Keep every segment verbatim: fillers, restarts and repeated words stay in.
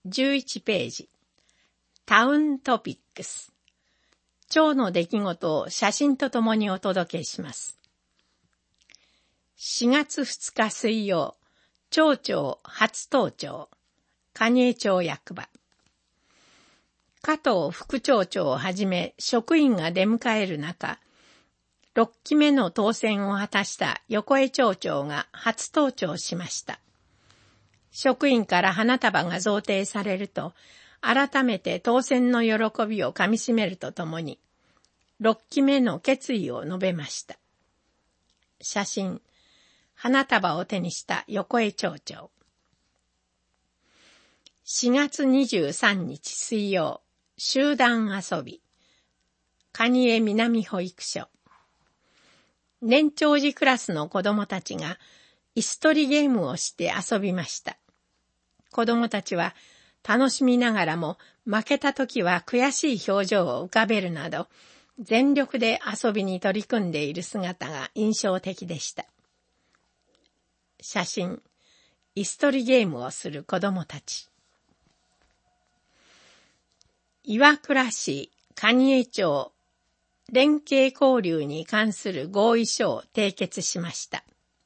じゅういちページ。タウントピックス。町の出来事を写真とともにお届けします。しがつふつか水曜、町長初登庁、蟹江町役場。加藤副町長をはじめ職員が出迎える中、ろっきめの当選を果たした横江町長が初登庁しました。職員から花束が贈呈されると、改めて当選の喜びをかみしめるとともに、ろっきめの決意を述べました。写真、花束を手にした横江町長。しがつにじゅうさんにち水曜、集団遊び。蟹江南保育所。年長児クラスの子供たちが椅子取りゲームをして遊びました。子供たちは楽しみながらも負けた時は悔しい表情を浮かべるなど全力で遊びに取り組んでいる姿が印象的でした。写真、椅子取りゲームをする子供たち。岩倉市蟹江町連携交流に関する合意書を締結しました。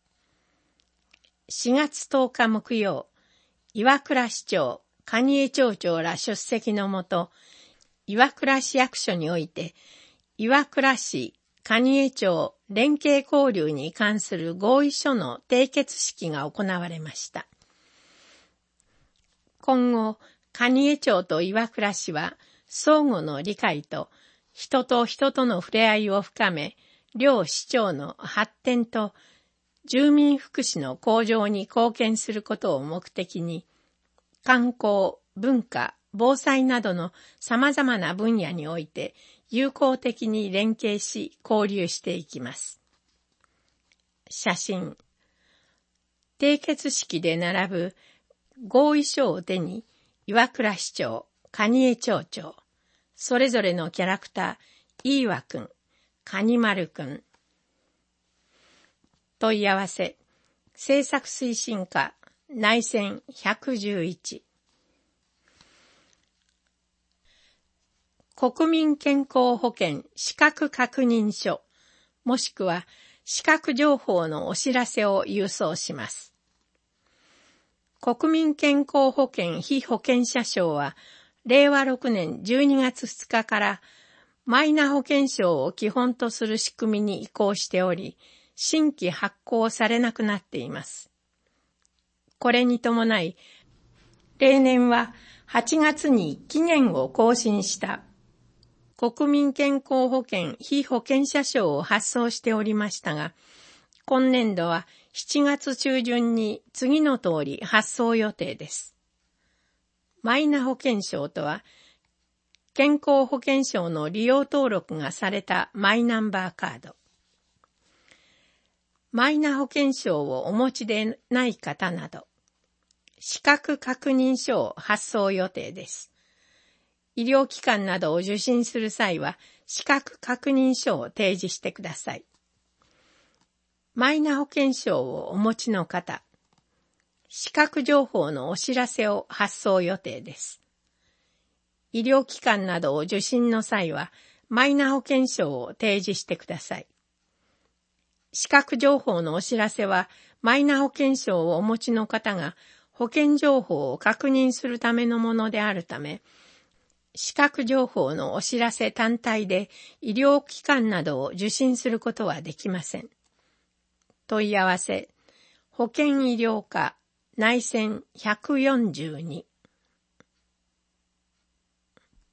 しがつとおか木曜、岩倉市長、蟹江町長ら出席のもと、岩倉市役所において、岩倉市蟹江町連携交流に関する合意書の締結式が行われました。今後、蟹江町と岩倉市は、相互の理解と、人と人との触れ合いを深め、両市町の発展と住民福祉の向上に貢献することを目的に、観光、文化、防災などの様々な分野において友好的に連携し交流していきます。写真。締結式で並ぶ合意書を手に岩倉市長、蟹江町長、それぞれのキャラクター、飯和くん、かにまるくん。問い合わせ、政策推進課、内線ひゃくじゅういち。国民健康保険資格確認書、もしくは資格情報のお知らせを郵送します。国民健康保険被保険者証は、れいわろくねんじゅうにがつふつかからマイナ保険証を基本とする仕組みに移行しており、新規発行されなくなっています。これに伴い、例年ははちがつに期限を更新した国民健康保険被保険者証を発送しておりましたが、今年度はしちがつちゅうじゅんに次の通り発送予定です。マイナ保険証とは、健康保険証の利用登録がされたマイナンバーカード。マイナ保険証をお持ちでない方など、資格確認書を発送予定です。医療機関などを受診する際は、資格確認書を提示してください。マイナ保険証をお持ちの方、資格情報のお知らせを発送予定です。医療機関などを受診の際は、マイナ保険証を提示してください。資格情報のお知らせは、マイナ保険証をお持ちの方が保険情報を確認するためのものであるため、資格情報のお知らせ単体で医療機関などを受診することはできません。問い合わせ、保険医療課、内線ひゃくよんじゅうに。